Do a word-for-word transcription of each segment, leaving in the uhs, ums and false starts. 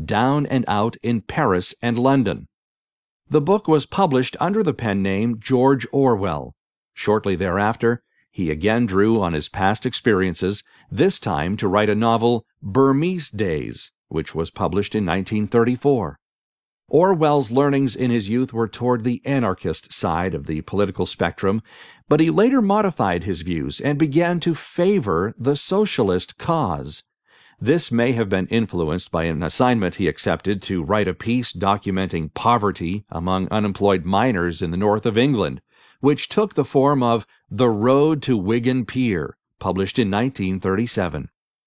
down and out in Paris and London. The book was published under the pen name George Orwell. Shortly thereafter, he again drew on his past experiences, this time to write a novel, Burmese Days, which was published in nineteen thirty-four. Orwell's learnings in his youth were toward the anarchist side of the political spectrum, but he later modified his views and began to favor the socialist cause. This may have been influenced by an assignment he accepted to write a piece documenting poverty among unemployed miners in the north of England, which took the form of The Road to Wigan Pier, published in nineteen thirty-seven.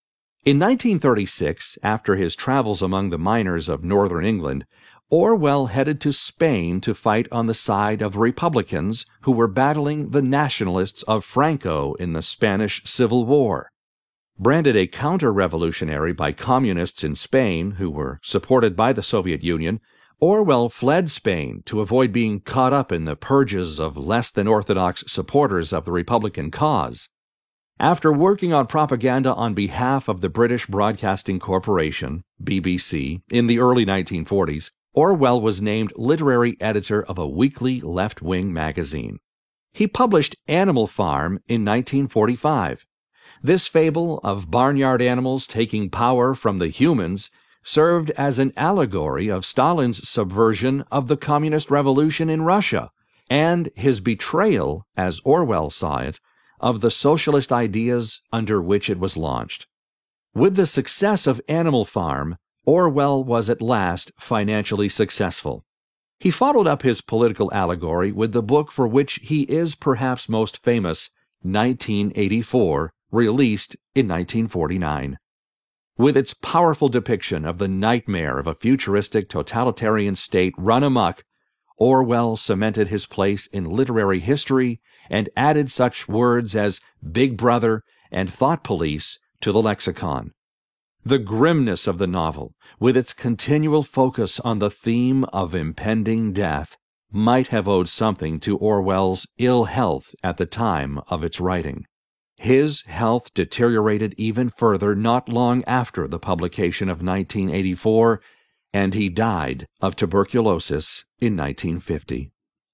In nineteen thirty-six, after his travels among the miners of northern England, Orwell headed to Spain to fight on the side of the Republicans who were battling the nationalists of Franco in the Spanish Civil War. Branded a counter-revolutionary by communists in Spain who were supported by the Soviet Union, Orwell fled Spain to avoid being caught up in the purges of less-than-orthodox supporters of the Republican cause. After working on propaganda on behalf of the British Broadcasting Corporation, B B C, in the early nineteen forties, Orwell was named literary editor of a weekly left-wing magazine. He published Animal Farm in nineteen forty-five. This fable of barnyard animals taking power from the humans served as an allegory of Stalin's subversion of the communist revolution in Russia and his betrayal, as Orwell saw it, of the socialist ideas under which it was launched. With the success of Animal Farm, Orwell was at last financially successful. He followed up his political allegory with the book for which he is perhaps most famous, nineteen eighty-four, released in nineteen forty-nine. With its powerful depiction of the nightmare of a futuristic totalitarian state run amok, Orwell cemented his place in literary history and added such words as Big Brother and Thought Police to the lexicon. The grimness of the novel, with its continual focus on the theme of impending death, might have owed something to Orwell's ill health at the time of its writing. His health deteriorated even further not long after the publication of nineteen eighty-four, and he died of tuberculosis in nineteen fifty.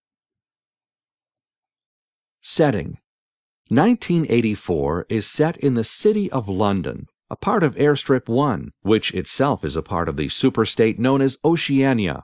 Setting: nineteen eighty-four is set in the City of London, a part of Airstrip one, which itself is a part of the superstate known as Oceania.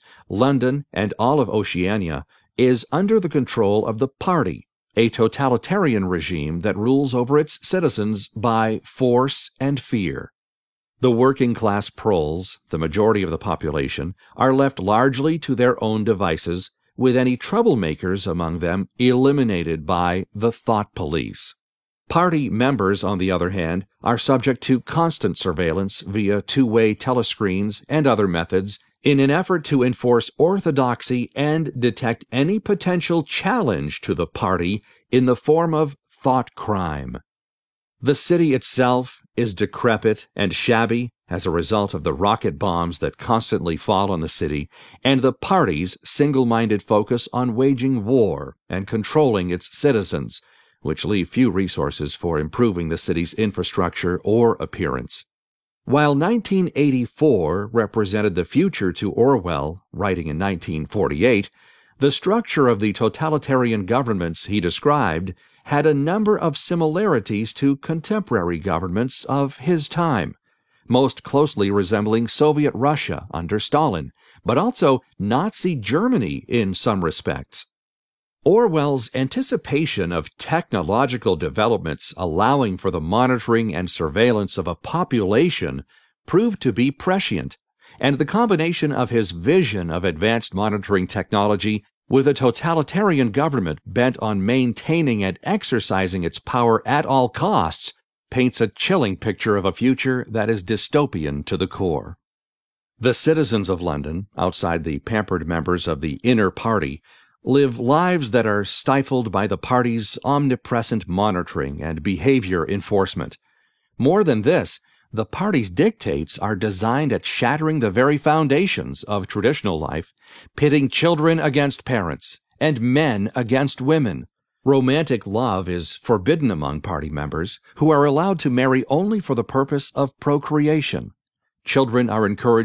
London and all of Oceania is under the control of the Party, a totalitarian regime that rules over its citizens by force and fear. The working-class proles, the majority of the population, are left largely to their own devices, with any troublemakers among them eliminated by the thought police. Party members, on the other hand, are subject to constant surveillance via two-way telescreens and other methods in an effort to enforce orthodoxy and detect any potential challenge to the party in the form of thought crime. The city itself is decrepit and shabby as a result of the rocket bombs that constantly fall on the city and the party's single-minded focus on waging war and controlling its citizens, which leave few resources for improving the city's infrastructure or appearance. While nineteen eighty-four represented the future to Orwell, writing in nineteen forty-eight, the structure of the totalitarian governments he described had a number of similarities to contemporary governments of his time, most closely resembling Soviet Russia under Stalin, but also Nazi Germany in some respects. Orwell's anticipation of technological developments allowing for the monitoring and surveillance of a population proved to be prescient, and the combination of his vision of advanced monitoring technology with a totalitarian government bent on maintaining and exercising its power at all costs paints a chilling picture of a future that is dystopian to the core. The citizens of London, outside the pampered members of the inner party, live lives that are stifled by the party's omnipresent monitoring and behavior enforcement. More than this, the party's dictates are designed at shattering the very foundations of traditional life, pitting children against parents and men against women. Romantic love is forbidden among party members, who are allowed to marry only for the purpose of procreation. Children are encouraged